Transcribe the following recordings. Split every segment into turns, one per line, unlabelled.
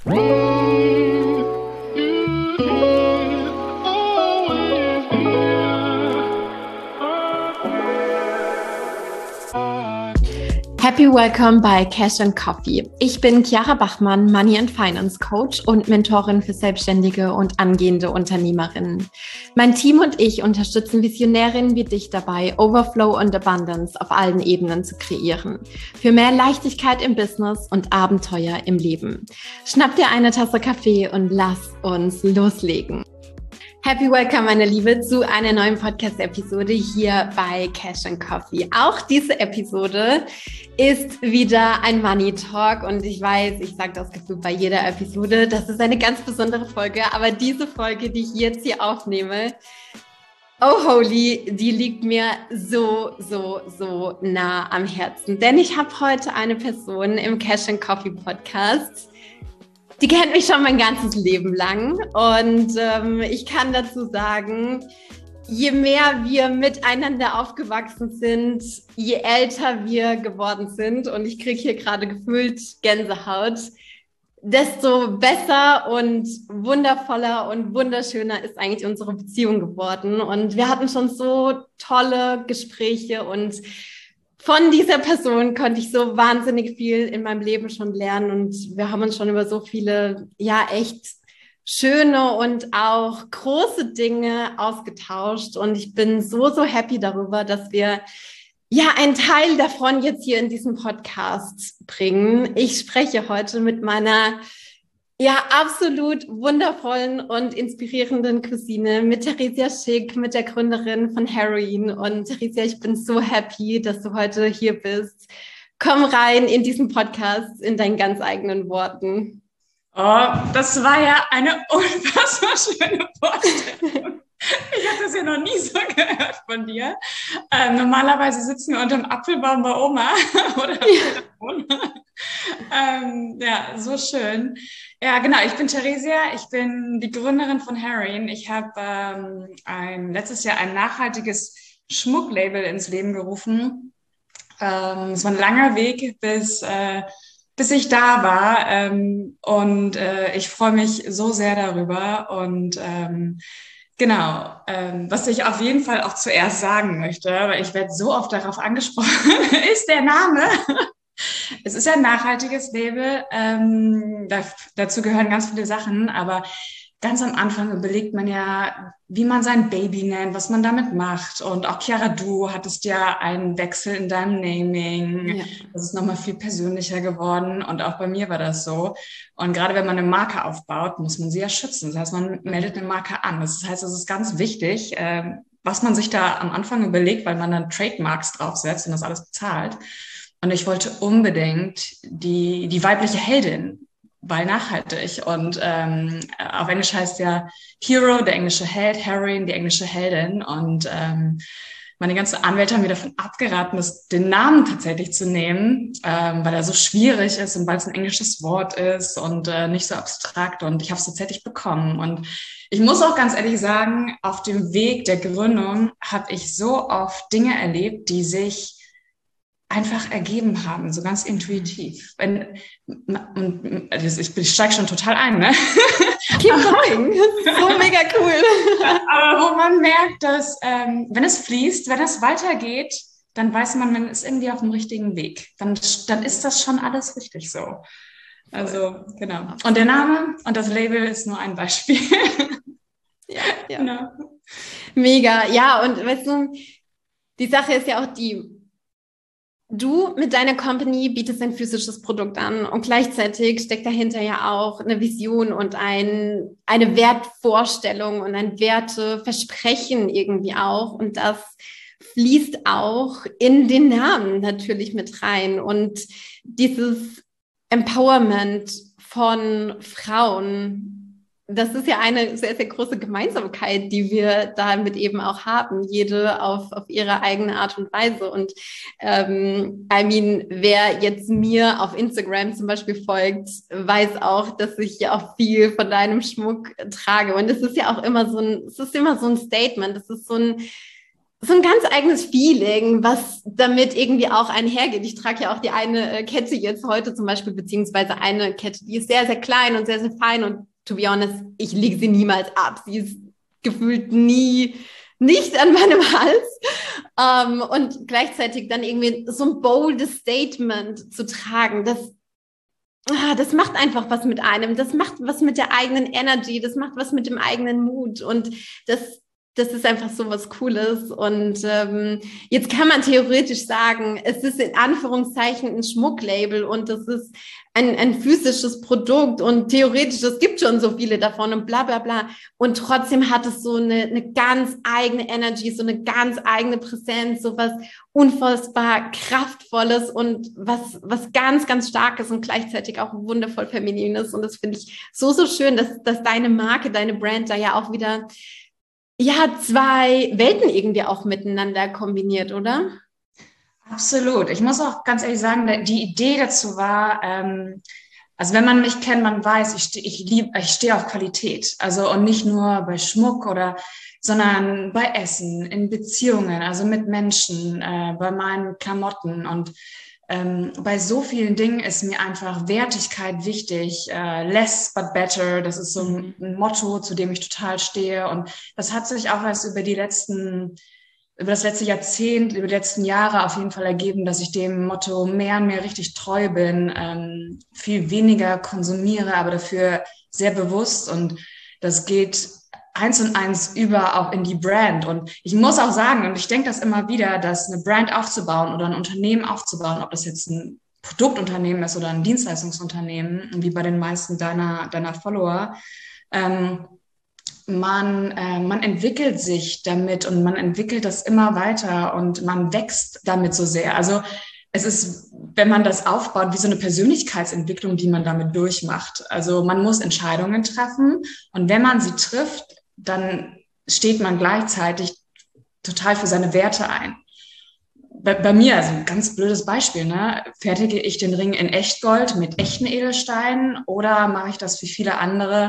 Happy Welcome bei Cash and Coffee. Ich bin Chiara Bachmann, Money and Finance Coach und Mentorin für selbstständige und angehende Unternehmerinnen. Mein Team und ich unterstützen Visionärinnen wie dich dabei, Overflow und Abundance auf allen Ebenen zu kreieren. Für mehr Leichtigkeit im Business und Abenteuer im Leben. Schnapp dir eine Tasse Kaffee und lass uns loslegen. Happy Welcome, meine Liebe, zu einer neuen Podcast-Episode hier bei Cash and Coffee. Auch diese Episode ist wieder ein Money Talk und ich weiß, ich sage das gefühlt bei jeder Episode, das ist eine ganz besondere Folge, aber diese Folge, die ich jetzt hier aufnehme, oh holy, die liegt mir so nah am Herzen. Denn ich habe heute eine Person im Cash and Coffee Podcast, die kennt mich schon mein ganzes Leben lang und ich kann dazu sagen, je mehr wir miteinander aufgewachsen sind, je älter wir geworden sind und ich kriege hier gerade gefühlt Gänsehaut, desto besser und wundervoller und wunderschöner ist eigentlich unsere Beziehung geworden. Und wir hatten schon so tolle Gespräche und von dieser Person konnte ich so wahnsinnig viel in meinem Leben schon lernen und wir haben uns schon über so viele, ja, echt schöne und auch große Dinge ausgetauscht und ich bin so happy darüber, dass wir ja einen Teil davon jetzt hier in diesem Podcast bringen. Ich spreche heute mit meiner absolut wundervollen und inspirierenden Cousine, mit Theresia Schick, mit der Gründerin von Heroin. Und Theresia, ich bin so happy, dass du heute hier bist. Komm rein in diesen Podcast in deinen ganz eigenen Worten.
Oh, das war ja eine unfassbar schöne Vorstellung. Ich habe das ja noch nie so gehört von dir. Normalerweise sitzen wir unter dem Apfelbaum bei Oma oder ja, so schön. Ja, genau, ich bin Theresia, ich bin die Gründerin von Heroin. Ich habe letztes Jahr ein nachhaltiges Schmucklabel ins Leben gerufen. Es war ein langer Weg, bis ich da war und ich freue mich so sehr darüber und genau, was ich auf jeden Fall auch zuerst sagen möchte, weil ich werde so oft darauf angesprochen, ist der Name. Es ist ja ein nachhaltiges Label, dazu gehören ganz viele Sachen, aber ganz am Anfang überlegt man ja, wie man sein Baby nennt, was man damit macht. Und auch Chiara, du hattest ja einen Wechsel in deinem Naming. Ja. Das ist nochmal viel persönlicher geworden. Und auch bei mir war das so. Und gerade wenn man eine Marke aufbaut, muss man sie ja schützen. Das heißt, man meldet eine Marke an. Das heißt, es ist ganz wichtig, was man sich da am Anfang überlegt, weil man dann Trademarks draufsetzt und das alles bezahlt. Und ich wollte unbedingt die weibliche Heldin, weil nachhaltig. Und auf Englisch heißt ja Hero, der englische Held, Heroin, die englische Heldin. Und meine ganzen Anwälte haben mir davon abgeraten, den Namen tatsächlich zu nehmen, weil er so schwierig ist und weil es ein englisches Wort ist und nicht so abstrakt. Und ich habe es tatsächlich bekommen. Und ich muss auch ganz ehrlich sagen, auf dem Weg der Gründung habe ich so oft Dinge erlebt, die sich einfach ergeben haben, so ganz intuitiv. Ich steige schon total ein, ne?
Keep going. So mega cool.
Aber wo man merkt, dass wenn es fließt, wenn es weitergeht, dann weiß man, man ist irgendwie auf dem richtigen Weg. Dann ist das schon alles richtig so. Also, genau. Und der Name und das Label ist nur ein Beispiel.
Ja. Genau. Mega. Ja, und weißt du, die Sache ist ja auch du mit deiner Company bietest ein physisches Produkt an und gleichzeitig steckt dahinter ja auch eine Vision und eine Wertvorstellung und ein Werteversprechen irgendwie auch. Und das fließt auch in den Namen natürlich mit rein. Und dieses Empowerment von Frauen, das ist ja eine sehr, sehr große Gemeinsamkeit, die wir damit eben auch haben, jede auf ihre eigene Art und Weise. Und wer jetzt mir auf Instagram zum Beispiel folgt, weiß auch, dass ich ja auch viel von deinem Schmuck trage. Und es ist ja auch immer so ein Statement, es ist so ein so ein ganz eigenes Feeling, was damit irgendwie auch einhergeht. Ich trage ja auch die eine Kette jetzt heute zum Beispiel, beziehungsweise eine Kette, die ist sehr, sehr klein und sehr, sehr fein und to be honest, ich lege sie niemals ab. Sie ist gefühlt nie nicht an meinem Hals. Und gleichzeitig dann irgendwie so ein boldes Statement zu tragen, das macht einfach was mit einem. Das macht was mit der eigenen Energy. Das macht was mit dem eigenen Mut. Und das ist einfach so was Cooles. Und jetzt kann man theoretisch sagen, es ist in Anführungszeichen ein Schmucklabel und das ist ein physisches Produkt und theoretisch, es gibt schon so viele davon und bla bla bla. Und trotzdem hat es so eine ganz eigene Energy, so eine ganz eigene Präsenz, so was unfassbar Kraftvolles und was ganz, ganz Starkes und gleichzeitig auch wundervoll Feminines. Und das finde ich so, so schön, dass deine Marke, deine Brand da ja auch wieder ja, zwei Welten irgendwie auch miteinander kombiniert, oder?
Absolut. Ich muss auch ganz ehrlich sagen, die Idee dazu war, also wenn man mich kennt, man weiß, ich stehe auf Qualität. Also und nicht nur bei Schmuck sondern bei Essen, in Beziehungen, also mit Menschen, bei meinen Klamotten und bei so vielen Dingen ist mir einfach Wertigkeit wichtig, less but better. Das ist so ein Motto, zu dem ich total stehe. Und das hat sich auch erst über das letzte Jahrzehnt, über die letzten Jahre auf jeden Fall ergeben, dass ich dem Motto mehr und mehr richtig treu bin, viel weniger konsumiere, aber dafür sehr bewusst. Und das geht eins und eins über auch in die Brand. Und ich muss auch sagen, und ich denke das immer wieder, dass eine Brand aufzubauen oder ein Unternehmen aufzubauen, ob das jetzt ein Produktunternehmen ist oder ein Dienstleistungsunternehmen, wie bei den meisten deiner Follower, man entwickelt sich damit und man entwickelt das immer weiter und man wächst damit so sehr. Also es ist, wenn man das aufbaut, wie so eine Persönlichkeitsentwicklung, die man damit durchmacht. Also man muss Entscheidungen treffen und wenn man sie trifft, dann steht man gleichzeitig total für seine Werte ein. Bei mir, also ein ganz blödes Beispiel, ne? Fertige ich den Ring in Echtgold mit echten Edelsteinen oder mache ich das wie viele andere?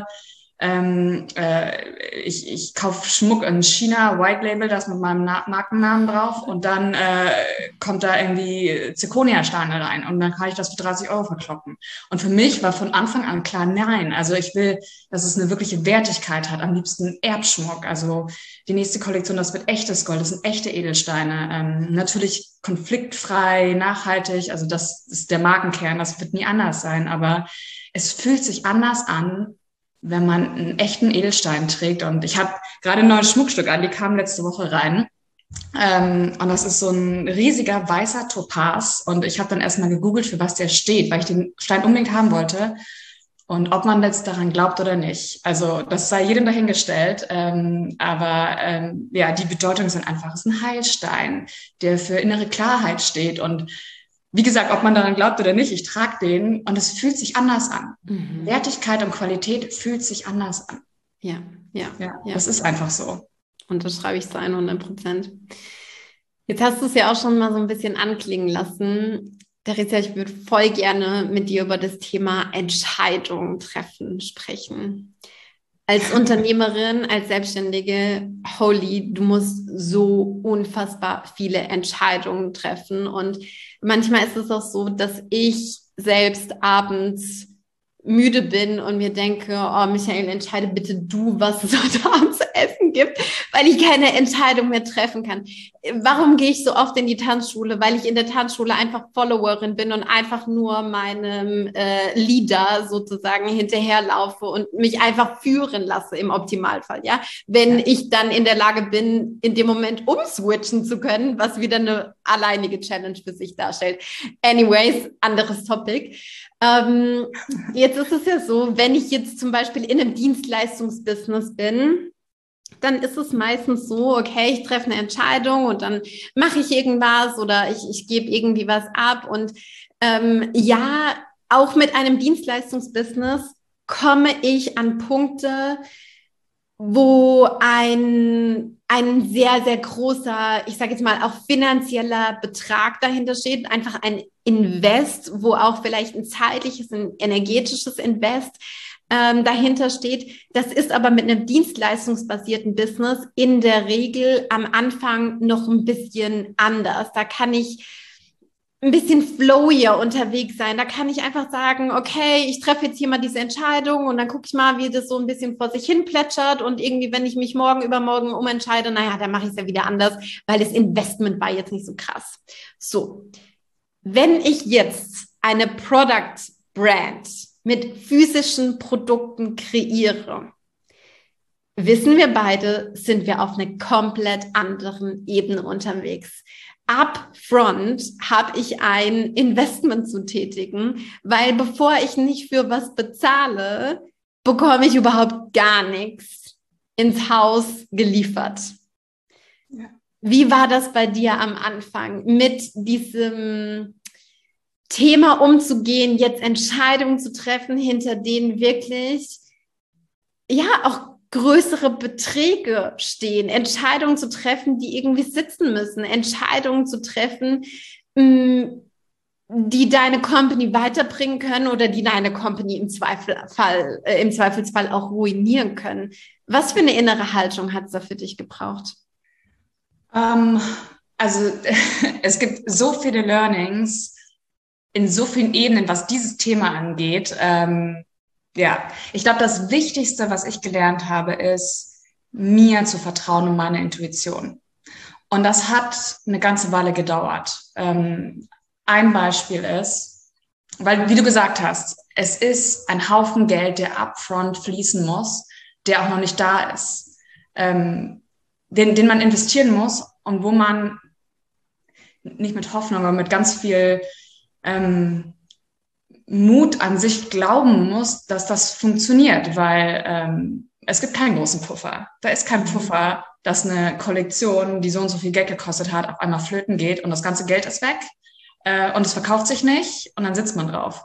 Ich kaufe Schmuck in China, White Label, das mit meinem Markennamen drauf und dann kommt da irgendwie Zirconia-Steine rein und dann kann ich das für 30 Euro verkloppen. Und für mich war von Anfang an klar, nein, also ich will, dass es eine wirkliche Wertigkeit hat, am liebsten Erbschmuck, also die nächste Kollektion, das wird echtes Gold, das sind echte Edelsteine, natürlich konfliktfrei, nachhaltig, also das ist der Markenkern, das wird nie anders sein, aber es fühlt sich anders an, wenn man einen echten Edelstein trägt. Und ich habe gerade ein neues Schmuckstück an, die kam letzte Woche rein. Und das ist so ein riesiger weißer Topaz. Und ich habe dann erstmal gegoogelt, für was der steht, weil ich den Stein unbedingt haben wollte. Und ob man jetzt daran glaubt oder nicht. Also das sei jedem dahingestellt. Aber ja, die Bedeutung ist einfach, es ist ein Heilstein, der für innere Klarheit steht. Und wie gesagt, ob man daran glaubt oder nicht, ich trage den und es fühlt sich anders an. Wertigkeit und Qualität fühlt sich anders an.
Ja.
Das ist einfach so.
Unterschreibe ich zu 100%. Jetzt hast du es ja auch schon mal so ein bisschen anklingen lassen. Theresia, ich würde voll gerne mit dir über das Thema Entscheidungen treffen sprechen. Als Unternehmerin, als Selbstständige, holy, du musst so unfassbar viele Entscheidungen treffen. Und manchmal ist es auch so, dass ich selbst abends müde bin und mir denke, oh Michael, entscheide bitte du, was es heute Abend zu essen gibt, weil ich keine Entscheidung mehr treffen kann. Warum gehe ich so oft in die Tanzschule? Weil ich in der Tanzschule einfach Followerin bin und einfach nur meinem Leader sozusagen hinterherlaufe und mich einfach führen lasse im Optimalfall, ja. Wenn ich dann in der Lage bin, in dem Moment umswitchen zu können, was wieder eine alleinige Challenge für sich darstellt. Anyways, anderes Topic. Jetzt ist es ja so, wenn ich jetzt zum Beispiel in einem Dienstleistungsbusiness bin, dann ist es meistens so, okay, ich treffe eine Entscheidung und dann mache ich irgendwas oder ich gebe irgendwie was ab. Und ja, auch mit einem Dienstleistungsbusiness komme ich an Punkte, wo ein sehr, sehr großer, ich sage jetzt mal auch finanzieller Betrag dahinter steht, einfach ein Invest, wo auch vielleicht ein zeitliches, ein energetisches Invest dahinter steht. Das ist aber mit einem dienstleistungsbasierten Business in der Regel am Anfang noch ein bisschen anders. Da kann ich ein bisschen flowier unterwegs sein. Da kann ich einfach sagen, okay, ich treffe jetzt hier mal diese Entscheidung und dann gucke ich mal, wie das so ein bisschen vor sich hin plätschert und irgendwie, wenn ich mich morgen übermorgen umentscheide, naja, dann mache ich es ja wieder anders, weil das Investment war jetzt nicht so krass. So, wenn ich jetzt eine Product Brand mit physischen Produkten kreiere, wissen wir beide, sind wir auf einer komplett anderen Ebene unterwegs. Upfront habe ich ein Investment zu tätigen, weil bevor ich nicht für was bezahle, bekomme ich überhaupt gar nichts ins Haus geliefert. Ja. Wie war das bei dir am Anfang, mit diesem Thema umzugehen, jetzt Entscheidungen zu treffen, hinter denen wirklich auch größere Beträge stehen, Entscheidungen zu treffen, die irgendwie sitzen müssen, Entscheidungen zu treffen, die deine Company weiterbringen können oder die deine Company im Zweifelsfall auch ruinieren können. Was für eine innere Haltung hat es da für dich gebraucht?
Also es gibt so viele Learnings in so vielen Ebenen, was dieses Thema angeht. Ich glaube, das Wichtigste, was ich gelernt habe, ist, mir zu vertrauen und meine Intuition. Und das hat eine ganze Weile gedauert. Ein Beispiel ist, weil, wie du gesagt hast, es ist ein Haufen Geld, der upfront fließen muss, der auch noch nicht da ist, den man investieren muss und wo man nicht mit Hoffnung, aber mit ganz viel Mut an sich glauben muss, dass das funktioniert, weil es gibt keinen großen Puffer. Da ist kein Puffer, dass eine Kollektion, die so und so viel Geld gekostet hat, auf einmal flöten geht und das ganze Geld ist weg und es verkauft sich nicht und dann sitzt man drauf.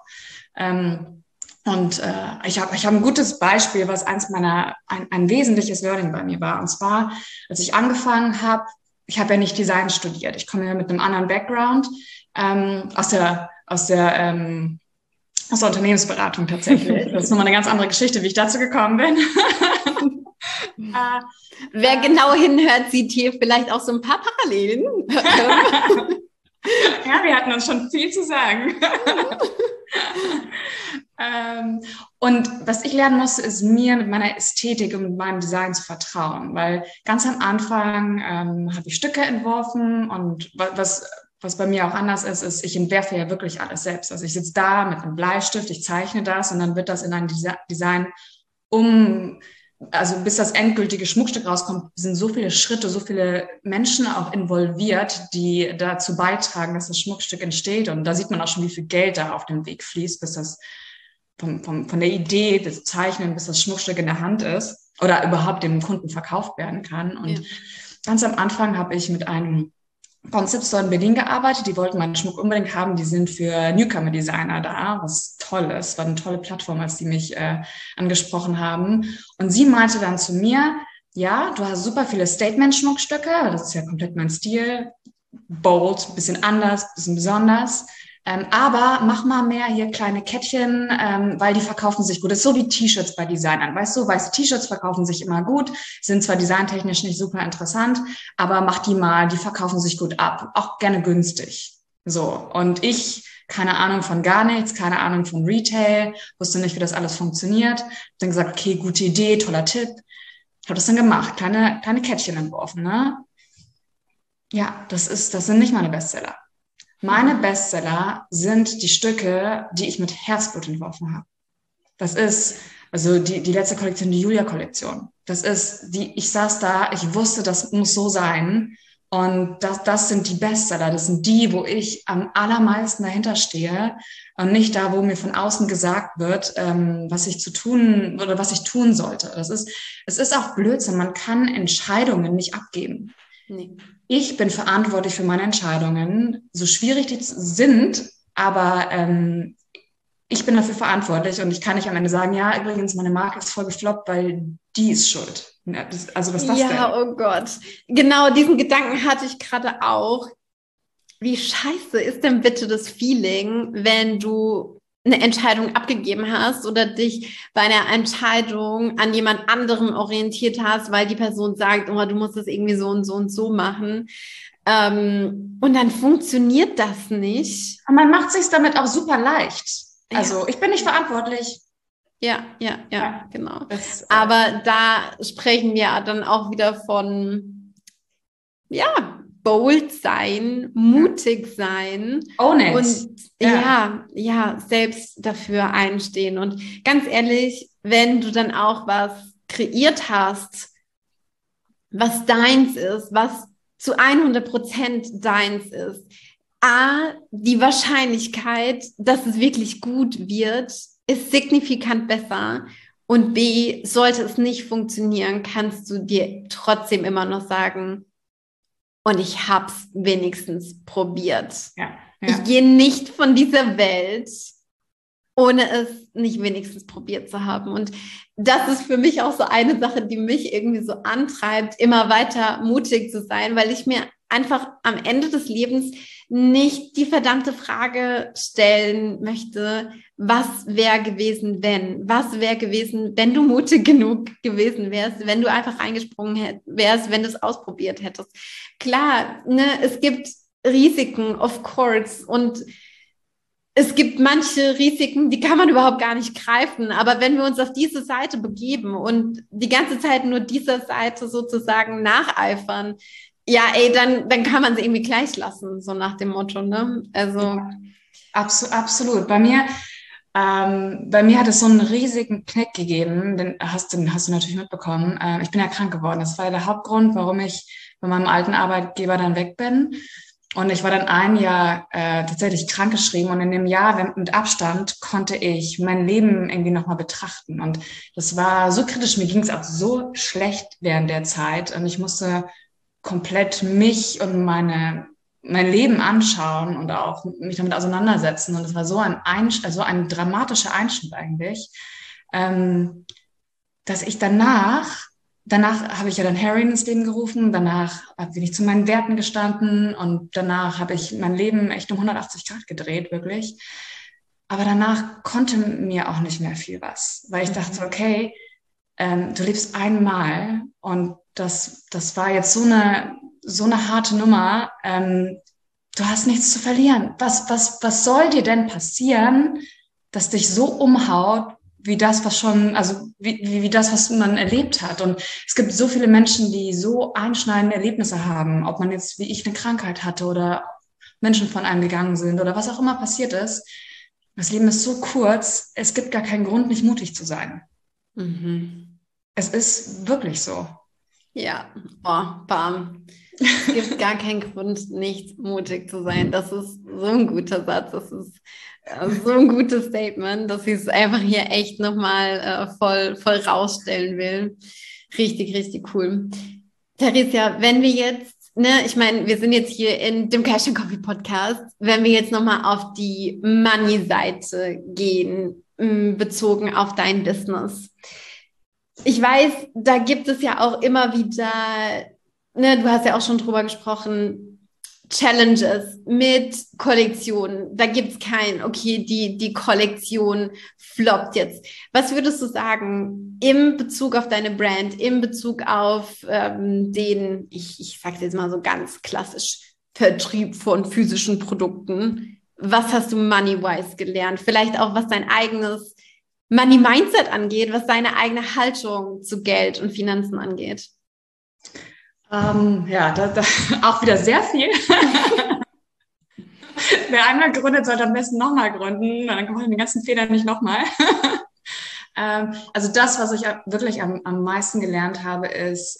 Ich hab ein gutes Beispiel, was ein wesentliches Learning bei mir war. Und zwar, als ich angefangen habe, ich habe ja nicht Design studiert. Ich komme ja mit einem anderen Background aus der Unternehmensberatung tatsächlich. Das ist nochmal eine ganz andere Geschichte, wie ich dazu gekommen bin.
Wer genau hinhört, sieht hier vielleicht auch so ein paar Parallelen.
Ja, wir hatten uns schon viel zu sagen. Und was ich lernen musste, ist mir mit meiner Ästhetik und mit meinem Design zu vertrauen, weil ganz am Anfang habe ich Stücke entworfen und was bei mir auch anders ist, ich entwerfe ja wirklich alles selbst. Also ich sitze da mit einem Bleistift, ich zeichne das und dann wird das in ein Design also bis das endgültige Schmuckstück rauskommt, sind so viele Schritte, so viele Menschen auch involviert, die dazu beitragen, dass das Schmuckstück entsteht. Und da sieht man auch schon, wie viel Geld da auf dem Weg fließt, bis das von der Idee des Zeichnen, bis das Schmuckstück in der Hand ist oder überhaupt dem Kunden verkauft werden kann. Und ganz am Anfang habe ich mit einem Concept Store in Berlin gearbeitet. Die wollten meinen Schmuck unbedingt haben. Die sind für Newcomer-Designer da, was toll ist. War eine tolle Plattform, als die mich angesprochen haben. Und sie meinte dann zu mir, ja, du hast super viele Statement-Schmuckstücke. Das ist ja komplett mein Stil. Bold, bisschen anders, bisschen besonders. Aber mach mal mehr hier kleine Kettchen, weil die verkaufen sich gut. Das ist so wie T-Shirts bei Designern. Weißt du, weiße T-Shirts verkaufen sich immer gut, sind zwar designtechnisch nicht super interessant, aber mach die mal, die verkaufen sich gut ab. Auch gerne günstig. So. Und ich, keine Ahnung von gar nichts, keine Ahnung von Retail, wusste nicht, wie das alles funktioniert. Dann gesagt, okay, gute Idee, toller Tipp. Habe das dann gemacht, kleine Kettchen entworfen, ne? Ja, das sind nicht meine Bestseller. Meine Bestseller sind die Stücke, die ich mit Herzblut entworfen habe. Das ist, also die letzte Kollektion, die Julia-Kollektion. Das ist, ich saß da, ich wusste, das muss so sein. Und das sind die Bestseller. Das sind die, wo ich am allermeisten dahinter stehe und nicht da, wo mir von außen gesagt wird, was ich tun sollte. Es ist auch Blödsinn. Man kann Entscheidungen nicht abgeben. Nee. Ich bin verantwortlich für meine Entscheidungen, so schwierig die sind, aber ich bin dafür verantwortlich und ich kann nicht am Ende sagen, ja, übrigens, meine Marke ist voll gefloppt, weil die ist schuld. Ja, also was ist das denn?
Ja, oh Gott. Genau, diesen Gedanken hatte ich gerade auch. Wie scheiße ist denn bitte das Feeling, wenn du eine Entscheidung abgegeben hast oder dich bei einer Entscheidung an jemand anderem orientiert hast, weil die Person sagt, oh, du musst das irgendwie so und so und so machen. Und dann funktioniert das nicht.
Und man macht sich damit auch super leicht.
Ja.
Also ich bin nicht verantwortlich.
Ja,
Ja,
genau.
das,
Aber da sprechen wir dann auch wieder von, ja, bold sein, mutig sein
own it.
und
Ja.
selbst dafür einstehen. Und ganz ehrlich, wenn du dann auch was kreiert hast, was deins ist, was zu 100% deins ist, A, die Wahrscheinlichkeit, dass es wirklich gut wird, ist signifikant besser. Und B, sollte es nicht funktionieren, kannst du dir trotzdem immer noch sagen, und ich habe es wenigstens probiert.
Ja.
Ich gehe nicht von dieser Welt, ohne es nicht wenigstens probiert zu haben. Und das ist für mich auch so eine Sache, die mich irgendwie so antreibt, immer weiter mutig zu sein, weil ich mir einfach am Ende des Lebens nicht die verdammte Frage stellen möchte, was wäre gewesen, wenn? Was wäre gewesen, wenn du mutig genug gewesen wärst, wenn du einfach reingesprungen wärst, wenn du es ausprobiert hättest? Klar, ne, es gibt Risiken, of course, und es gibt manche Risiken, die kann man überhaupt gar nicht greifen. Aber wenn wir uns auf diese Seite begeben und die ganze Zeit nur dieser Seite sozusagen nacheifern, ja, ey, dann kann man sie irgendwie gleich lassen, so nach dem Motto, ne? Also.
Ja, absolut. Bei mir hat es so einen riesigen Knick gegeben, den hast du natürlich mitbekommen. Ich bin ja krank geworden. Das war ja der Hauptgrund, warum ich bei meinem alten Arbeitgeber dann weg bin. Und ich war dann ein Jahr tatsächlich krankgeschrieben und in dem Jahr mit Abstand konnte ich mein Leben irgendwie nochmal betrachten. Und das war so kritisch. Mir ging es auch so schlecht während der Zeit und ich musste komplett mich und mein Leben anschauen und auch mich damit auseinandersetzen. Und es war so ein dramatischer Einschnitt eigentlich, dass ich danach habe ich ja dann Harry ins Leben gerufen, danach bin ich zu meinen Werten gestanden und danach habe ich mein Leben echt um 180 Grad gedreht, wirklich. Aber danach konnte mir auch nicht mehr viel was, weil ich dachte, okay, du lebst einmal und das war jetzt so eine harte Nummer. Du hast nichts zu verlieren. Was soll dir denn passieren, dass dich so umhaut, wie das, wie das, was man erlebt hat. Und es gibt so viele Menschen, die so einschneidende Erlebnisse haben, ob man jetzt wie ich eine Krankheit hatte oder Menschen von einem gegangen sind oder was auch immer passiert ist. Das Leben ist so kurz, es gibt gar keinen Grund, nicht mutig zu sein.
Mhm.
Es ist wirklich so.
Ja, oh, bam. Es gibt gar keinen Grund, nicht mutig zu sein. Das ist so ein guter Satz. Das ist so ein gutes Statement, dass ich es einfach hier echt nochmal voll rausstellen will. Richtig, richtig cool. Theresia, wenn wir jetzt, ne, ich meine, wir sind jetzt hier in dem Cash and Coffee Podcast, wenn wir jetzt nochmal auf die Money-Seite gehen, bezogen auf dein Business. Ich weiß, da gibt es ja auch immer wieder, ne, du hast ja auch schon drüber gesprochen, Challenges mit Kollektionen. Da gibt es kein, okay, die Kollektion floppt jetzt. Was würdest du sagen im Bezug auf deine Brand, im Bezug auf ich sage jetzt mal so ganz klassisch, Vertrieb von physischen Produkten? Was hast du money-wise gelernt? Vielleicht auch, was dein eigenes Money-Mindset angeht, was deine eigene Haltung zu Geld und Finanzen angeht?
Ja, auch wieder sehr viel. Wer einmal gründet, sollte am besten nochmal gründen. Dann kann man den ganzen Fehler nicht nochmal. Also das, was ich wirklich am meisten gelernt habe, ist,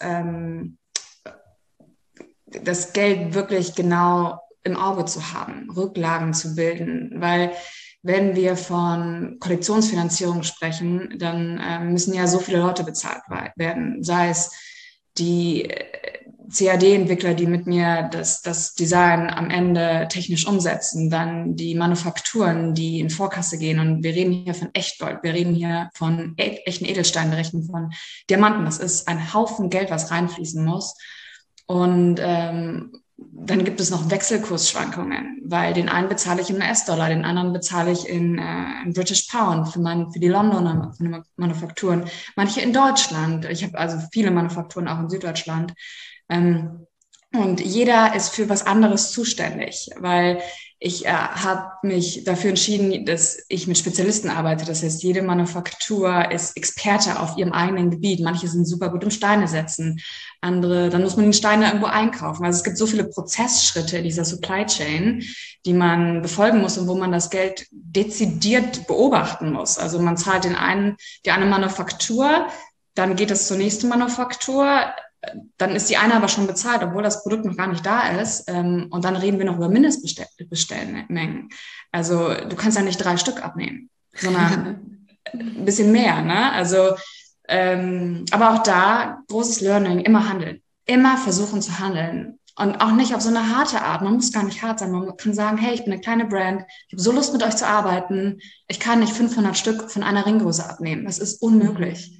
das Geld wirklich genau im Auge zu haben, Rücklagen zu bilden, weil wenn wir von Kollektionsfinanzierung sprechen, dann müssen ja so viele Leute bezahlt werden, sei es die CAD-Entwickler, die mit mir das Design am Ende technisch umsetzen, dann die Manufakturen, die in Vorkasse gehen. Und wir reden hier von Echtgold, wir reden hier von echten Edelsteinen, wir reden von Diamanten. Das ist ein Haufen Geld, was reinfließen muss. Und dann gibt es noch Wechselkursschwankungen, weil den einen bezahle ich in US-Dollar, den anderen bezahle ich in British Pound für die Londoner Manufakturen, manche in Deutschland. Ich habe also viele Manufakturen auch in Süddeutschland. Und jeder ist für was anderes zuständig, weil ich habe mich dafür entschieden, dass ich mit Spezialisten arbeite. Das heißt, jede Manufaktur ist Experte auf ihrem eigenen Gebiet. Manche sind super gut im Steine setzen, andere, dann muss man die Steine irgendwo einkaufen. Also es gibt so viele Prozessschritte in dieser Supply Chain, die man befolgen muss und wo man das Geld dezidiert beobachten muss. Also man zahlt die eine Manufaktur, dann geht es zur nächsten Manufaktur. Dann ist die eine aber schon bezahlt, obwohl das Produkt noch gar nicht da ist. Und dann reden wir noch über Mindestbestellmengen. Also du kannst ja nicht 3 Stück abnehmen, sondern ein bisschen mehr. Ne? Also, aber auch da, großes Learning, immer handeln. Immer versuchen zu handeln. Und auch nicht auf so eine harte Art. Man muss gar nicht hart sein. Man kann sagen, hey, ich bin eine kleine Brand. Ich habe so Lust, mit euch zu arbeiten. Ich kann nicht 500 Stück von einer Ringgröße abnehmen. Das ist unmöglich.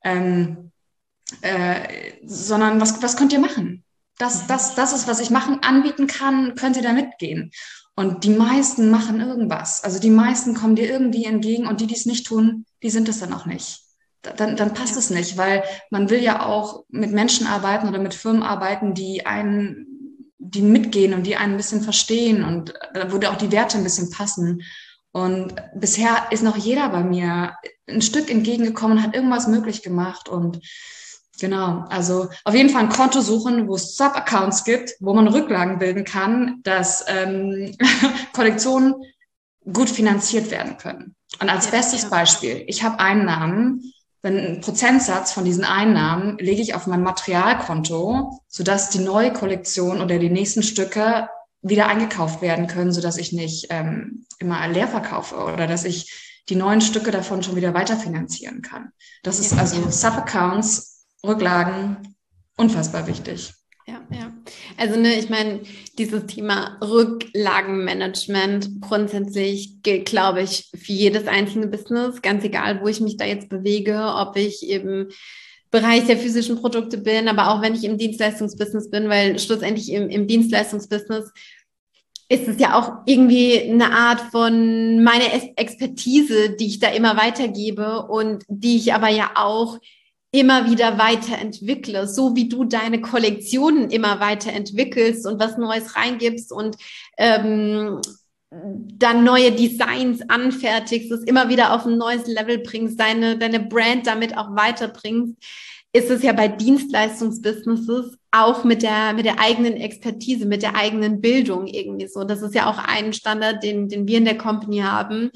Sondern was könnt ihr machen? Das ist, was ich anbieten kann, könnt ihr da mitgehen. Und die meisten machen irgendwas. Also die meisten kommen dir irgendwie entgegen und die es nicht tun, die sind es dann auch nicht. Dann passt es nicht, weil man will ja auch mit Menschen arbeiten oder mit Firmen arbeiten, die mitgehen und die einen ein bisschen verstehen und da würde auch die Werte ein bisschen passen. Und bisher ist noch jeder bei mir ein Stück entgegengekommen, hat irgendwas möglich gemacht und genau, also auf jeden Fall ein Konto suchen, wo es Sub-Accounts gibt, wo man Rücklagen bilden kann, dass Kollektionen gut finanziert werden können. Und als bestes Beispiel, ich habe Einnahmen, einen Prozentsatz von diesen Einnahmen lege ich auf mein Materialkonto, sodass die neue Kollektion oder die nächsten Stücke wieder eingekauft werden können, sodass ich nicht immer leer verkaufe oder dass ich die neuen Stücke davon schon wieder weiterfinanzieren kann. Das ist also Sub-Accounts, Rücklagen, unfassbar wichtig.
Ja. Also ich meine, dieses Thema Rücklagenmanagement grundsätzlich gilt, glaube ich, für jedes einzelne Business, ganz egal, wo ich mich da jetzt bewege, ob ich im Bereich der physischen Produkte bin, aber auch wenn ich im Dienstleistungsbusiness bin, weil schlussendlich im Dienstleistungsbusiness ist es ja auch irgendwie eine Art von meiner Expertise, die ich da immer weitergebe und die ich aber ja auch immer wieder weiterentwickle, so wie du deine Kollektionen immer weiterentwickelst und was Neues reingibst und dann neue Designs anfertigst, es immer wieder auf ein neues Level bringst, deine Brand damit auch weiterbringst, ist es ja bei Dienstleistungsbusinesses auch mit der eigenen Expertise, mit der eigenen Bildung irgendwie so. Das ist ja auch ein Standard, den wir in der Company haben,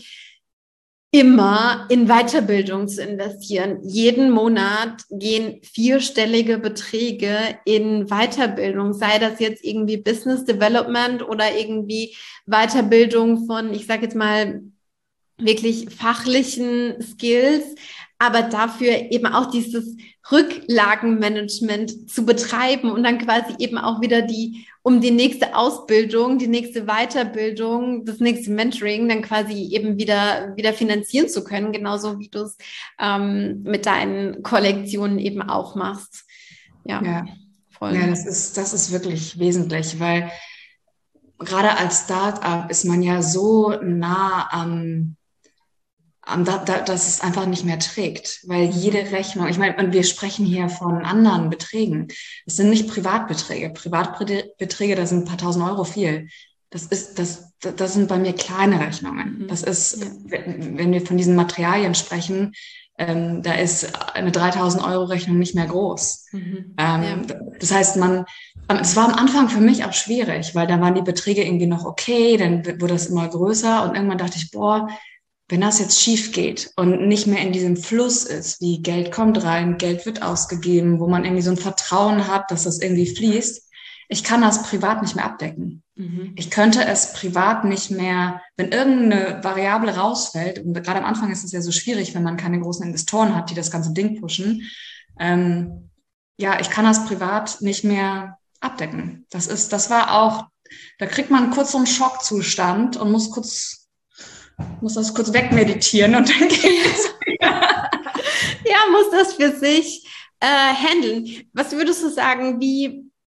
immer in Weiterbildung zu investieren. Jeden Monat gehen 4-stellige Beträge in Weiterbildung, sei das jetzt irgendwie Business Development oder irgendwie Weiterbildung von, ich sage jetzt mal, wirklich fachlichen Skills, aber dafür eben auch dieses Rücklagenmanagement zu betreiben und dann quasi eben auch wieder um die nächste Ausbildung, die nächste Weiterbildung, das nächste Mentoring dann quasi eben wieder finanzieren zu können, genauso wie du es mit deinen Kollektionen eben auch machst.
Ja, voll. Ja, das ist wirklich wesentlich, weil gerade als Start-up ist man ja so nah dass es einfach nicht mehr trägt, weil jede Rechnung, ich meine, wir sprechen hier von anderen Beträgen. Es sind nicht Privatbeträge. Privatbeträge, da sind ein paar tausend Euro viel. Das sind bei mir kleine Rechnungen. Das ist, wenn wir von diesen Materialien sprechen, da ist eine 3.000 Euro Rechnung nicht mehr groß. Das heißt, es war am Anfang für mich auch schwierig, weil da waren die Beträge irgendwie noch okay, dann wurde das immer größer und irgendwann dachte ich, wenn das jetzt schief geht und nicht mehr in diesem Fluss ist, wie Geld kommt rein, Geld wird ausgegeben, wo man irgendwie so ein Vertrauen hat, dass das irgendwie fließt, ich kann das privat nicht mehr abdecken. Ich könnte es privat nicht mehr, wenn irgendeine Variable rausfällt, und gerade am Anfang ist es ja so schwierig, wenn man keine großen Investoren hat, die das ganze Ding pushen, ich kann das privat nicht mehr abdecken. Das war auch, da kriegt man kurz so einen Schockzustand und muss das kurz wegmeditieren und dann geht es wieder.
Ja, muss das für sich handeln. Was würdest du sagen, wie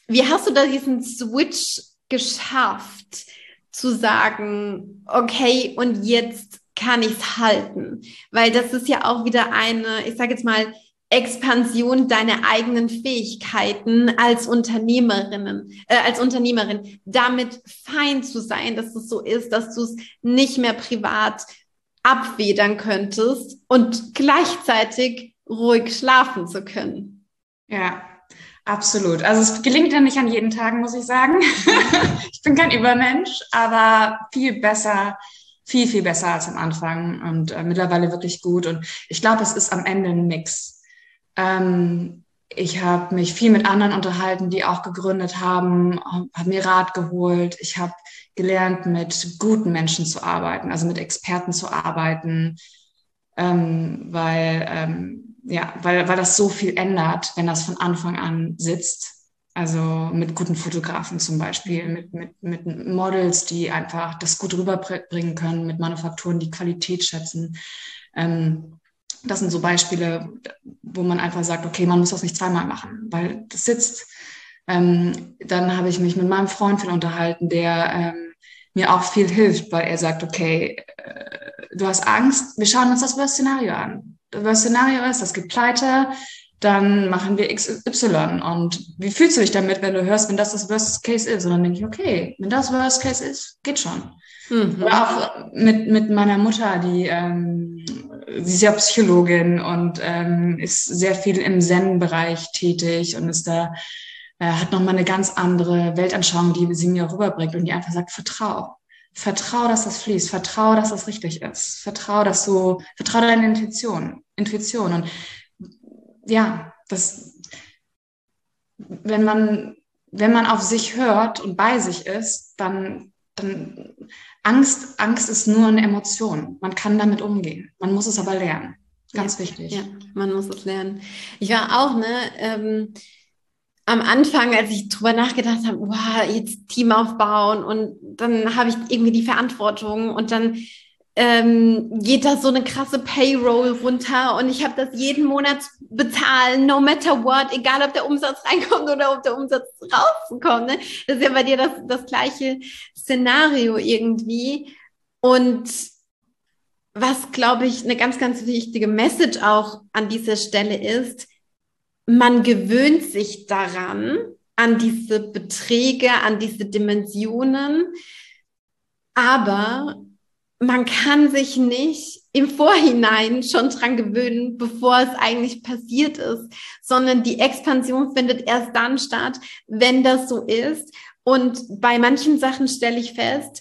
Wie hast du da diesen Switch geschafft, zu sagen, okay, und jetzt kann ich es halten? Weil das ist ja auch wieder eine, ich sage jetzt mal, Expansion deiner eigenen Fähigkeiten als als Unternehmerin, damit fein zu sein, dass es so ist, dass du es nicht mehr privat abfedern könntest und gleichzeitig ruhig schlafen zu können.
Ja, absolut. Also es gelingt ja nicht an jeden Tag, muss ich sagen. Ich bin kein Übermensch, aber viel besser, viel, viel besser als am Anfang und mittlerweile wirklich gut. Und ich glaube, es ist am Ende ein Mix. Ich habe mich viel mit anderen unterhalten, die auch gegründet haben, habe mir Rat geholt. Ich habe gelernt, mit guten Menschen zu arbeiten, also mit Experten zu arbeiten, weil das so viel ändert, wenn das von Anfang an sitzt. Also mit guten Fotografen zum Beispiel, mit Models, die einfach das gut rüberbringen können, mit Manufakturen, die Qualität schätzen. Das sind so Beispiele, wo man einfach sagt, okay, man muss das nicht zweimal machen, weil das sitzt. Dann habe ich mich mit meinem Freund viel unterhalten, der mir auch viel hilft, weil er sagt, okay, du hast Angst, wir schauen uns das Worst-Szenario an. Das Worst-Szenario ist, das gibt Pleite, dann machen wir XY. Und wie fühlst du dich damit, wenn du hörst, wenn das Worst Case ist? Und dann denke ich, okay, wenn das Worst Case ist, geht schon. Oder auch mit meiner Mutter, sie ist ja Psychologin und ist sehr viel im Zen-Bereich tätig und ist da, hat nochmal eine ganz andere Weltanschauung, die sie mir rüberbringt und die einfach sagt, vertrau. Vertrau, dass das fließt. Vertrau, dass das richtig ist. Vertrau deiner Intuition. Und ja, wenn man auf sich hört und bei sich ist, dann Angst ist nur eine Emotion. Man kann damit umgehen. Man muss es aber lernen. Ganz wichtig.
Ja, man muss es lernen. Ich war auch, am Anfang, als ich drüber nachgedacht habe, wow, jetzt Team aufbauen und dann habe ich irgendwie die Verantwortung und dann geht da so eine krasse Payroll runter und ich habe das jeden Monat bezahlen, no matter what, egal ob der Umsatz reinkommt oder ob der Umsatz rauskommt. Ne? Das ist ja bei dir das gleiche Szenario irgendwie. Und was, glaube ich, eine ganz, ganz wichtige Message auch an dieser Stelle ist, man gewöhnt sich daran, an diese Beträge, an diese Dimensionen, aber man kann sich nicht im Vorhinein schon dran gewöhnen, bevor es eigentlich passiert ist, sondern die Expansion findet erst dann statt, wenn das so ist. Und bei manchen Sachen stelle ich fest,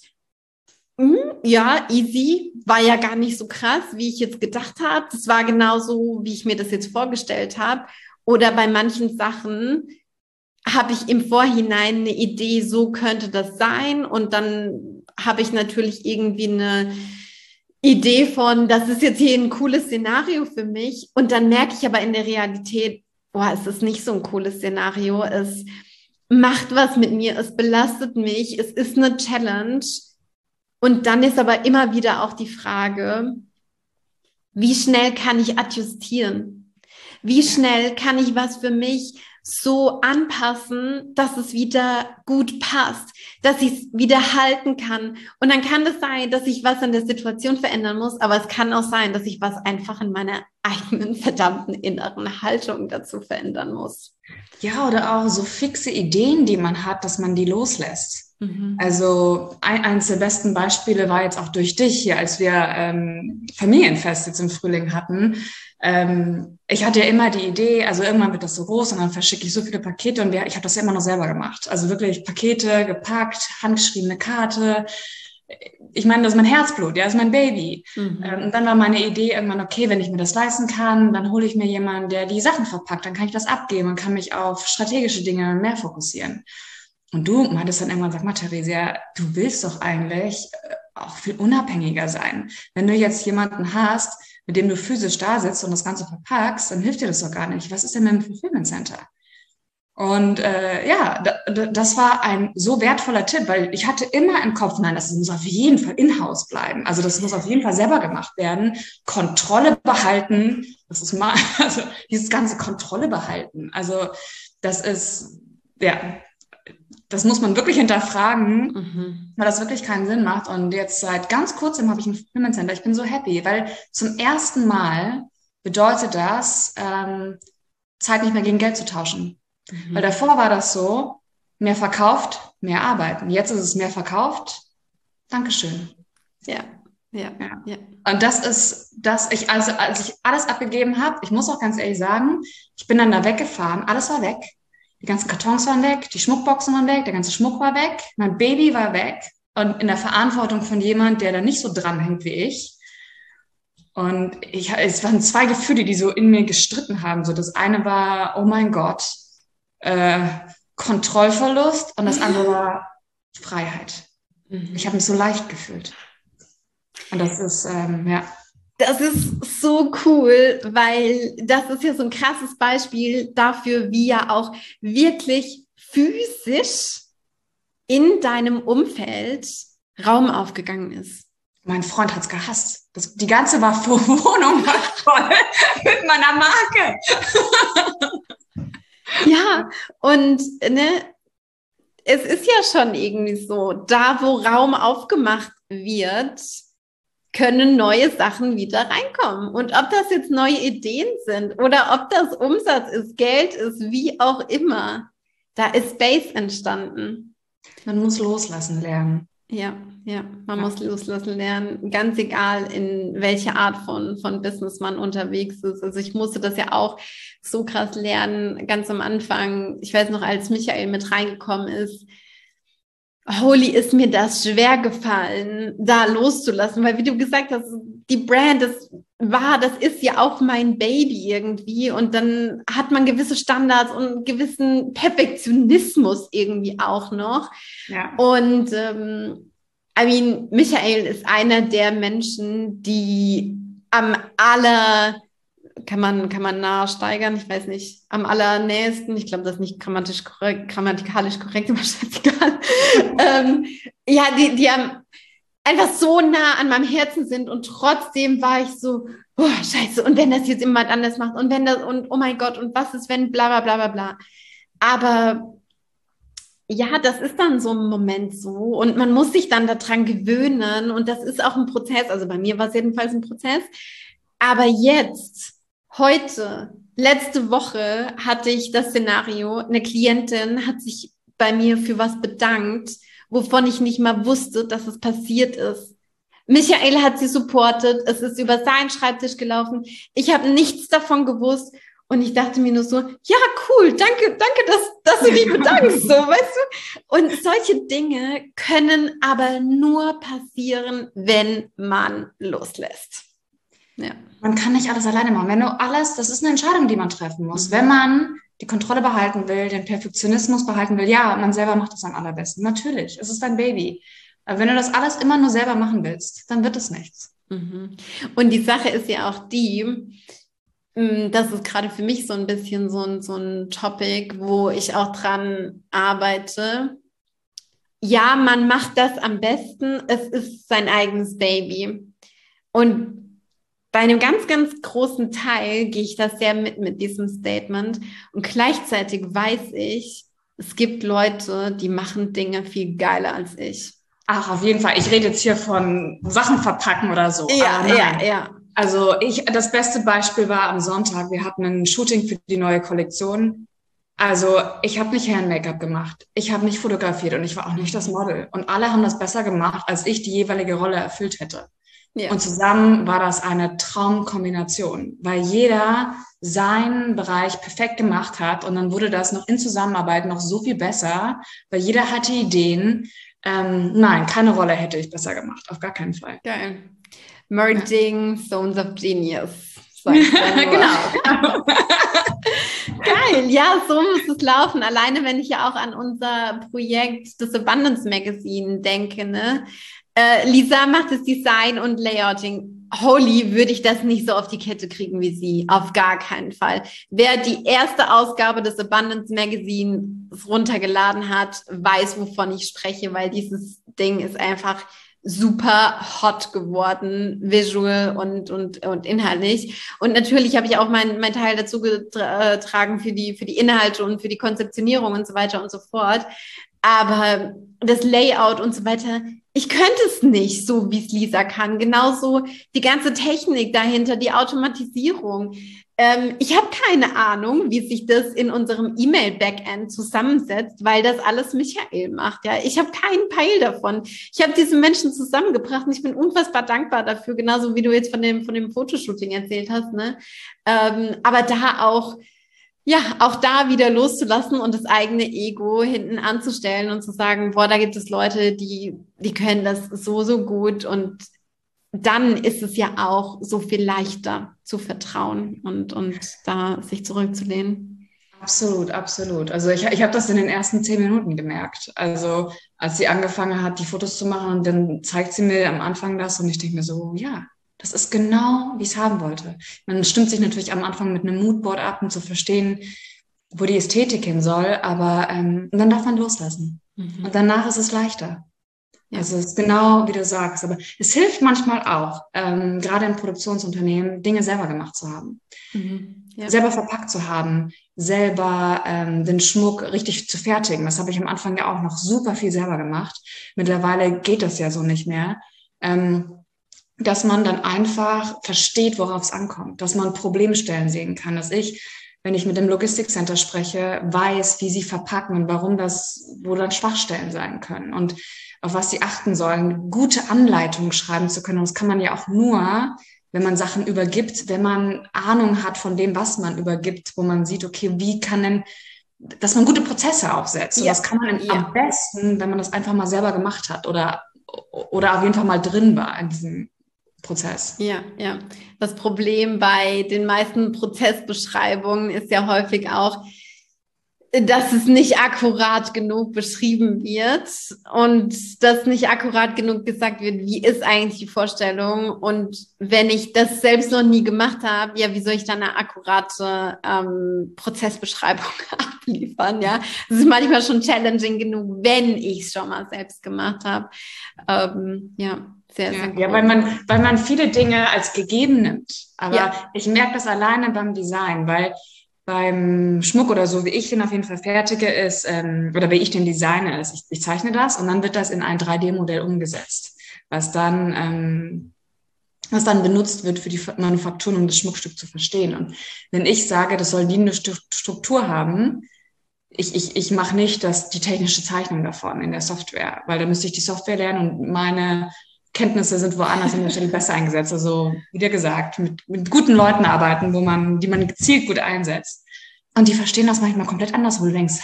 ja, easy, war ja gar nicht so krass, wie ich jetzt gedacht habe. Das war genauso, wie ich mir das jetzt vorgestellt habe. Oder bei manchen Sachen habe ich im Vorhinein eine Idee, so könnte das sein. Und dann habe ich natürlich irgendwie eine Idee von, das ist jetzt hier ein cooles Szenario für mich. Und dann merke ich aber in der Realität, boah, es ist nicht so ein cooles Szenario. Es macht was mit mir, es belastet mich, es ist eine Challenge. Und dann ist aber immer wieder auch die Frage, wie schnell kann ich adjustieren? Wie schnell kann ich was für mich so anpassen, dass es wieder gut passt, dass ich es wieder halten kann. Und dann kann es sein, dass ich was an der Situation verändern muss, aber es kann auch sein, dass ich was einfach in meiner eigenen verdammten inneren Haltung dazu verändern muss.
Ja, oder auch so fixe Ideen, die man hat, dass man die loslässt. Also eins der besten Beispiele war jetzt auch durch dich hier, als wir Familienfest jetzt im Frühling hatten. Ich hatte ja immer die Idee, also irgendwann wird das so groß und dann verschicke ich so viele Pakete und ich habe das ja immer noch selber gemacht. Also wirklich Pakete gepackt, handgeschriebene Karte. Ich meine, das ist mein Herzblut, ja, das ist mein Baby. Und dann war meine Idee irgendwann, okay, wenn ich mir das leisten kann, dann hole ich mir jemanden, der die Sachen verpackt, dann kann ich das abgeben und kann mich auf strategische Dinge mehr fokussieren. Und du meintest dann irgendwann, sag mal, Theresia, du willst doch eigentlich auch viel unabhängiger sein. Wenn du jetzt jemanden hast, mit dem du physisch da sitzt und das Ganze verpackst, dann hilft dir das doch gar nicht. Was ist denn mit dem Fulfillment Center? Und das war ein so wertvoller Tipp, weil ich hatte immer im Kopf, nein, das muss auf jeden Fall in-house bleiben. Also das muss auf jeden Fall selber gemacht werden. Kontrolle behalten, das ist mal, also dieses ganze Kontrolle behalten. Also das ist, ja, das muss man wirklich hinterfragen, weil das wirklich keinen Sinn macht. Und jetzt seit ganz kurzem habe ich ein Fulfillment Center. Ich bin so happy, weil zum ersten Mal bedeutet das, Zeit nicht mehr gegen Geld zu tauschen. Weil davor war das so, mehr verkauft, mehr arbeiten. Jetzt ist es mehr verkauft, Dankeschön.
Ja.
Und das ist, als ich alles abgegeben habe, ich muss auch ganz ehrlich sagen, ich bin dann da weggefahren, alles war weg. Die ganzen Kartons waren weg, die Schmuckboxen waren weg, der ganze Schmuck war weg, mein Baby war weg und in der Verantwortung von jemand, der da nicht so dranhängt wie ich. Und es waren zwei Gefühle, die so in mir gestritten haben. So, das eine war, oh mein Gott, Kontrollverlust, und das andere war Freiheit. Ich habe mich so leicht gefühlt. Und das ist,
Das ist so cool, weil das ist ja so ein krasses Beispiel dafür, wie ja auch wirklich physisch in deinem Umfeld Raum aufgegangen ist.
Mein Freund hat's gehasst. Die ganze Wohnung war voll mit meiner Marke.
Ja, und es ist ja schon irgendwie so, da wo Raum aufgemacht wird, können neue Sachen wieder reinkommen. Und ob das jetzt neue Ideen sind oder ob das Umsatz ist, Geld ist, wie auch immer, da ist Space entstanden.
Man muss loslassen lernen.
Ja, man muss loslassen lernen, ganz egal, in welche Art von Business man unterwegs ist. Also ich musste das ja auch so krass lernen, ganz am Anfang. Ich weiß noch, als Michael mit reingekommen ist, holy, ist mir das schwer gefallen, da loszulassen, weil wie du gesagt hast, die Brand, das ist ja auch mein Baby irgendwie, und dann hat man gewisse Standards und gewissen Perfektionismus irgendwie auch noch.
Ja.
Und Michael ist einer der Menschen, die kann man nahe steigern, ich weiß nicht, am allernächsten, ich glaube, das ist nicht grammatikalisch korrekt, aber scheißegal. Die einfach so nah an meinem Herzen sind, und trotzdem war ich so, oh, scheiße, und wenn das jetzt jemand anders macht, und wenn das, und oh mein Gott, und was ist, wenn, bla bla bla bla bla. Aber ja, das ist dann so ein Moment so, und man muss sich dann daran gewöhnen, und das ist auch ein Prozess, also bei mir war es jedenfalls ein Prozess, aber jetzt, heute, letzte Woche hatte ich das Szenario, eine Klientin hat sich bei mir für was bedankt, wovon ich nicht mal wusste, dass es passiert ist. Michael hat sie supportet, es ist über seinen Schreibtisch gelaufen, ich habe nichts davon gewusst, und ich dachte mir nur so, ja, cool, danke, dass du dich bedankst, so, weißt du? Und solche Dinge können aber nur passieren, wenn man loslässt. Ja.
Man kann nicht alles alleine machen. Das ist eine Entscheidung, die man treffen muss. Wenn man die Kontrolle behalten will, den Perfektionismus behalten will, ja, man selber macht das am allerbesten. Natürlich, es ist dein Baby. Aber wenn du das alles immer nur selber machen willst, dann wird es nichts.
Und die Sache ist ja auch die, das ist gerade für mich so ein bisschen so ein Topic, wo ich auch dran arbeite. Ja, man macht das am besten. Es ist sein eigenes Baby. Und bei einem ganz, ganz großen Teil gehe ich das sehr mit diesem Statement. Und gleichzeitig weiß ich, es gibt Leute, die machen Dinge viel geiler als ich.
Ach, auf jeden Fall. Ich rede jetzt hier von Sachen verpacken oder so.
Ja.
Also das beste Beispiel war am Sonntag. Wir hatten ein Shooting für die neue Kollektion. Also ich habe nicht Hair-Make-up gemacht. Ich habe nicht fotografiert und ich war auch nicht das Model. Und alle haben das besser gemacht, als ich die jeweilige Rolle erfüllt hätte. Ja. Und zusammen war das eine Traumkombination, weil jeder seinen Bereich perfekt gemacht hat, und dann wurde das noch in Zusammenarbeit noch so viel besser, weil jeder hatte Ideen. Nein, keine Rolle hätte ich besser gemacht, auf gar keinen Fall.
Geil. Merging Zones of Genius. Genau. Geil, ja, so muss es laufen. Alleine, wenn ich ja auch an unser Projekt, das Abundance Magazine, denke, ne? Lisa macht das Design und Layouting. Holy, würde ich das nicht so auf die Kette kriegen wie sie. Auf gar keinen Fall. Wer die erste Ausgabe des Abundance Magazines runtergeladen hat, weiß, wovon ich spreche, weil dieses Ding ist einfach super hot geworden, visual und inhaltlich. Und natürlich habe ich auch mein Teil dazu getragen für die Inhalte und für die Konzeptionierung und so weiter und so fort. Aber das Layout und so weiter, ich könnte es nicht, so wie es Lisa kann. Genauso die ganze Technik dahinter, die Automatisierung. Ich habe keine Ahnung, wie sich das in unserem E-Mail-Backend zusammensetzt, weil das alles Michael macht. Ja, ich habe keinen Peil davon. Ich habe diese Menschen zusammengebracht und ich bin unfassbar dankbar dafür, genauso wie du jetzt von dem Fotoshooting erzählt hast. Ne? Aber da auch, ja, auch da wieder loszulassen und das eigene Ego hinten anzustellen und zu sagen, boah, da gibt es Leute, die können das so gut, und dann ist es ja auch so viel leichter zu vertrauen und da sich zurückzulehnen.
Absolut, absolut. Also ich habe das in den ersten 10 Minuten gemerkt. Also als sie angefangen hat, die Fotos zu machen, und dann zeigt sie mir am Anfang das und ich denke mir so, ja, das ist genau, wie ich es haben wollte. Man stimmt sich natürlich am Anfang mit einem Moodboard ab, um zu verstehen, wo die Ästhetik hin soll, aber und dann darf man loslassen. Und danach ist es leichter. Ja. Also es ist genau, wie du sagst. Aber es hilft manchmal auch, gerade in Produktionsunternehmen, Dinge selber gemacht zu haben. Ja. Selber verpackt zu haben, selber den Schmuck richtig zu fertigen. Das habe ich am Anfang ja auch noch super viel selber gemacht. Mittlerweile geht das ja so nicht mehr. Dass man dann einfach versteht, worauf es ankommt. Dass man Problemstellen sehen kann. Dass ich, wenn ich mit dem Logistikcenter spreche, weiß, wie sie verpacken und wo dann Schwachstellen sein können und auf was sie achten sollen, gute Anleitungen schreiben zu können. Und das kann man ja auch nur, wenn man Sachen übergibt, wenn man Ahnung hat von dem, was man übergibt, wo man sieht, okay, wie kann denn, dass man gute Prozesse aufsetzt. Und das kann man am besten, wenn man das einfach mal selber gemacht hat oder auf jeden Fall mal drin war in diesem Prozess.
Ja. Das Problem bei den meisten Prozessbeschreibungen ist ja häufig auch, dass es nicht akkurat genug beschrieben wird und dass nicht akkurat genug gesagt wird, wie ist eigentlich die Vorstellung. Und wenn ich das selbst noch nie gemacht habe, ja, wie soll ich dann eine akkurate Prozessbeschreibung abliefern? Ja, es ist manchmal schon challenging genug, wenn ich es schon mal selbst gemacht habe. Sehr cool.
Ja, weil man viele Dinge als gegeben nimmt. Aber ich merke das alleine beim Design, weil beim Schmuck oder so, wie ich den auf jeden Fall fertige, ist, oder wie ich den designe, ist, ich zeichne das und dann wird das in ein 3D-Modell umgesetzt, was dann benutzt wird für die Manufakturen, um das Schmuckstück zu verstehen. Und wenn ich sage, das soll die eine Struktur haben, ich mache nicht die technische Zeichnung davon in der Software, weil dann müsste ich die Software lernen und meine Kenntnisse sind woanders an der Stelle besser eingesetzt. Also, wie dir gesagt, mit guten Leuten arbeiten, die man gezielt gut einsetzt. Und die verstehen das manchmal komplett anders, wo du denkst,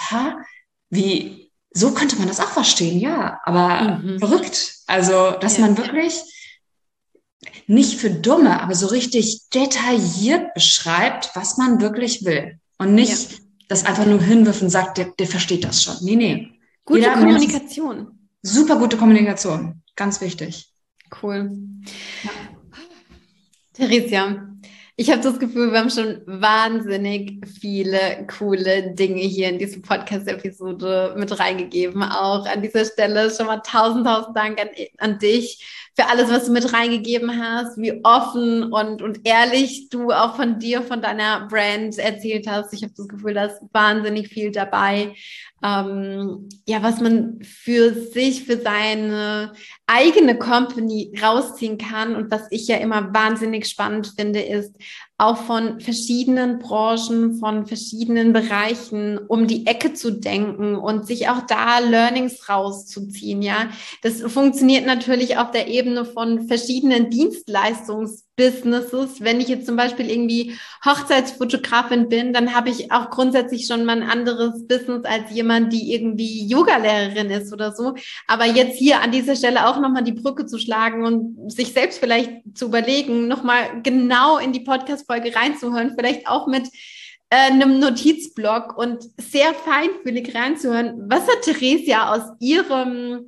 so könnte man das auch verstehen, ja, aber verrückt. Also, dass man wirklich nicht für Dumme, aber so richtig detailliert beschreibt, was man wirklich will. Und nicht das einfach nur hinwirft und sagt, der versteht das schon. Nee.
Gute Kommunikation.
Super gute Kommunikation. Ganz wichtig.
Cool. Ja. Theresia, ich habe das Gefühl, wir haben schon wahnsinnig viele coole Dinge hier in diese Podcast-Episode mit reingegeben. Auch an dieser Stelle schon mal tausend Dank an dich für alles, was du mit reingegeben hast, wie offen und ehrlich du auch von dir, von deiner Brand erzählt hast. Ich habe das Gefühl, da ist wahnsinnig viel dabei. Was man für sich, für seine eigene Company rausziehen kann. Und was ich ja immer wahnsinnig spannend finde, ist auch von verschiedenen Branchen, von verschiedenen Bereichen um die Ecke zu denken und sich auch da Learnings rauszuziehen. Ja, das funktioniert natürlich auf der Ebene von verschiedenen Dienstleistungsbusinesses. Wenn ich jetzt zum Beispiel irgendwie Hochzeitsfotografin bin, dann habe ich auch grundsätzlich schon mal ein anderes Business als jemand, die irgendwie Yogalehrerin ist oder so. Aber jetzt hier an dieser Stelle auch nochmal die Brücke zu schlagen und sich selbst vielleicht zu überlegen, nochmal genau in die Podcast-Folge reinzuhören, vielleicht auch mit einem Notizblock und sehr feinfühlig reinzuhören. Was hat Theresia aus ihrer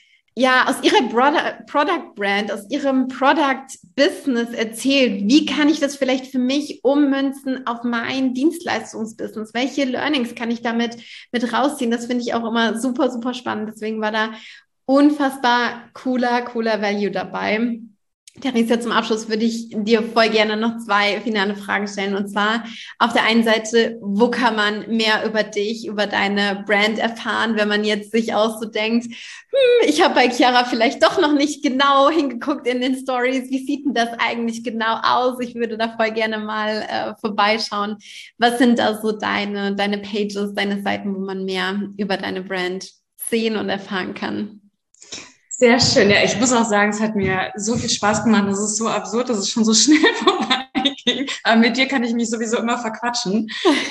Product Brand, aus ihrem Product Business erzählt? Wie kann ich das vielleicht für mich ummünzen auf mein Dienstleistungsbusiness? Welche Learnings kann ich damit mit rausziehen? Das finde ich auch immer super, super spannend. Deswegen war da unfassbar cooler Value dabei. Theresia, zum Abschluss würde ich dir voll gerne noch 2 finale Fragen stellen. Und zwar auf der einen Seite, wo kann man mehr über dich, über deine Brand erfahren, wenn man jetzt sich auch so denkt, ich habe bei Chiara vielleicht doch noch nicht genau hingeguckt in den Stories. Wie sieht denn das eigentlich genau aus? Ich würde da voll gerne mal vorbeischauen. Was sind da so deine Pages, deine Seiten, wo man mehr über deine Brand sehen und erfahren kann?
Sehr schön. Ja, ich muss auch sagen, es hat mir so viel Spaß gemacht. Das ist so absurd, dass es schon so schnell vorbeiging. Aber mit dir kann ich mich sowieso immer verquatschen.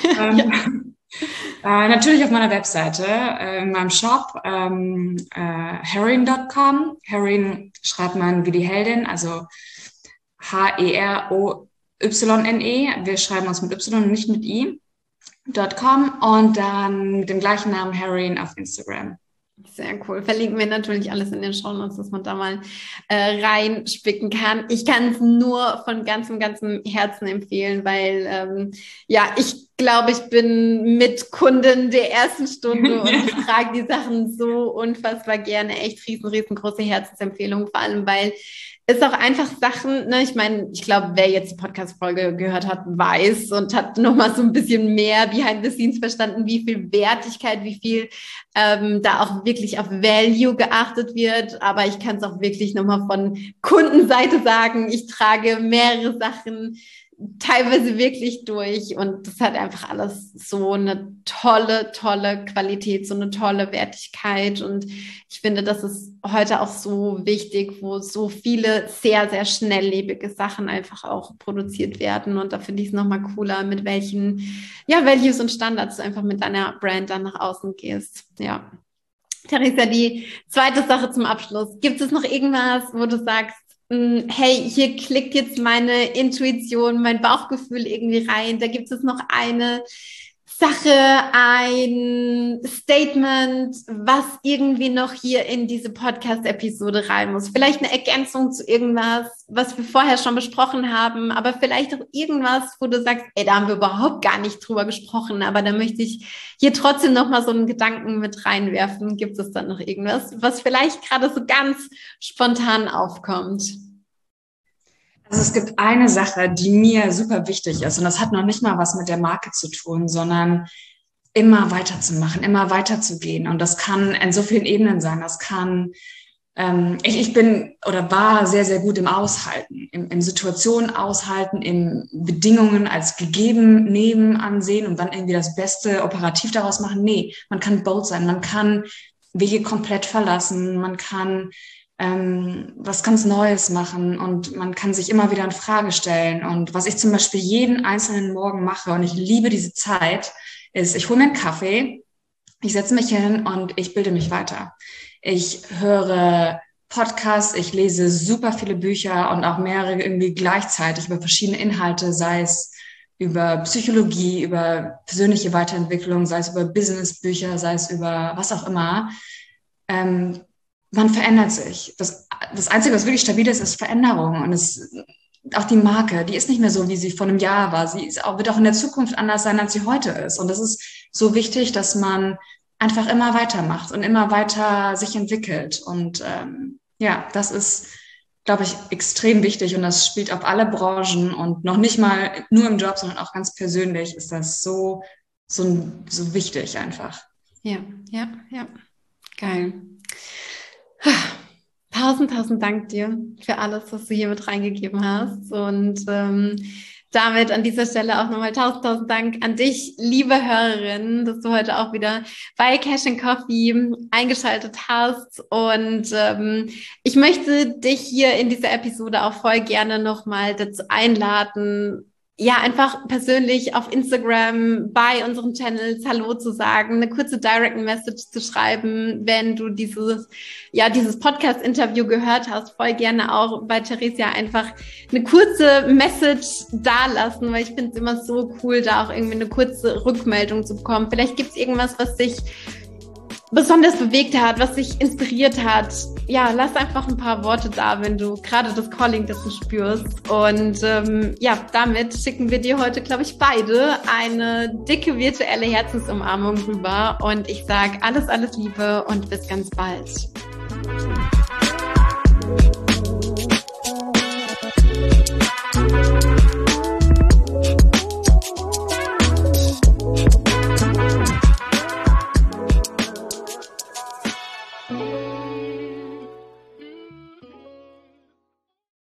Natürlich auf meiner Webseite, in meinem Shop, Heroine.com. Heroine schreibt man wie die Heldin, also Heroyne. Wir schreiben uns mit Y, nicht mit I.com und dann mit dem gleichen Namen Heroine auf Instagram.
Sehr cool. Verlinken wir natürlich alles in den Shownotes, dass man da mal reinspicken kann. Ich kann es nur von ganzem Herzen empfehlen, weil ich glaube, ich bin Mitkundin der ersten Stunde und ich trage die Sachen so unfassbar gerne. Echt riesengroße Herzensempfehlung, vor allem, weil es auch einfach Sachen, ne, ich meine, ich glaube, wer jetzt die Podcast-Folge gehört hat, weiß und hat nochmal so ein bisschen mehr behind the scenes verstanden, wie viel Wertigkeit, wie viel da auch wirklich auf Value geachtet wird. Aber ich kann es auch wirklich nochmal von Kundenseite sagen, ich trage mehrere Sachen teilweise wirklich durch und das hat einfach alles so eine tolle Qualität, so eine tolle Wertigkeit und ich finde, das ist heute auch so wichtig, wo so viele sehr schnelllebige Sachen einfach auch produziert werden und da finde ich es nochmal cooler, mit welchen Values und Standards du einfach mit deiner Brand dann nach außen gehst. Ja. Theresia, die zweite Sache zum Abschluss. Gibt es noch irgendwas, wo du sagst, hey, hier klickt jetzt meine Intuition, mein Bauchgefühl irgendwie rein. Da gibt es noch eine Sache, ein Statement, was irgendwie noch hier in diese Podcast-Episode rein muss. Vielleicht eine Ergänzung zu irgendwas, was wir vorher schon besprochen haben, aber vielleicht auch irgendwas, wo du sagst, ey, da haben wir überhaupt gar nicht drüber gesprochen, aber da möchte ich hier trotzdem noch mal so einen Gedanken mit reinwerfen. Gibt es dann noch irgendwas, was vielleicht gerade so ganz spontan aufkommt?
Also es gibt eine Sache, die mir super wichtig ist und das hat noch nicht mal was mit der Marke zu tun, sondern immer weiterzumachen, immer weiterzugehen und das kann in so vielen Ebenen sein. Das kann, ich bin oder war sehr gut im Aushalten, im Situationen aushalten, in Bedingungen als gegeben nehmen, ansehen und dann irgendwie das Beste operativ daraus machen. Nee, man kann bold sein, man kann Wege komplett verlassen, man kann was ganz Neues machen und man kann sich immer wieder in Frage stellen. Und was ich zum Beispiel jeden einzelnen Morgen mache, und ich liebe diese Zeit, ist, ich hole mir einen Kaffee, ich setze mich hin und ich bilde mich weiter. Ich höre Podcasts, ich lese super viele Bücher und auch mehrere irgendwie gleichzeitig über verschiedene Inhalte, sei es über Psychologie, über persönliche Weiterentwicklung, sei es über Businessbücher, sei es über was auch immer. Man verändert sich. Das Einzige, was wirklich stabil ist, ist Veränderung. Und auch die Marke, die ist nicht mehr so, wie sie vor einem Jahr war. Sie wird auch in der Zukunft anders sein, als sie heute ist. Und das ist so wichtig, dass man einfach immer weitermacht und immer weiter sich entwickelt. Und das ist, glaube ich, extrem wichtig. Und das spielt auf alle Branchen und noch nicht mal nur im Job, sondern auch ganz persönlich ist das so wichtig einfach.
Ja. Geil. Tausend Dank dir für alles, was du hier mit reingegeben hast und damit an dieser Stelle auch nochmal tausend Dank an dich, liebe Hörerin, dass du heute auch wieder bei Cash and Coffee eingeschaltet hast und ich möchte dich hier in dieser Episode auch voll gerne nochmal dazu einladen, ja, einfach persönlich auf Instagram bei unseren Channels Hallo zu sagen, eine kurze Direct Message zu schreiben, wenn du dieses Podcast-Interview gehört hast, voll gerne auch bei Theresia einfach eine kurze Message dalassen, weil ich finde es immer so cool, da auch irgendwie eine kurze Rückmeldung zu bekommen. Vielleicht gibt es irgendwas, was dich besonders bewegt hat, was dich inspiriert hat. Ja, lass einfach ein paar Worte da, wenn du gerade das Calling dazu spürst. Und damit schicken wir dir heute, glaube ich, beide eine dicke virtuelle Herzensumarmung rüber. Und ich sage alles Liebe und bis ganz bald.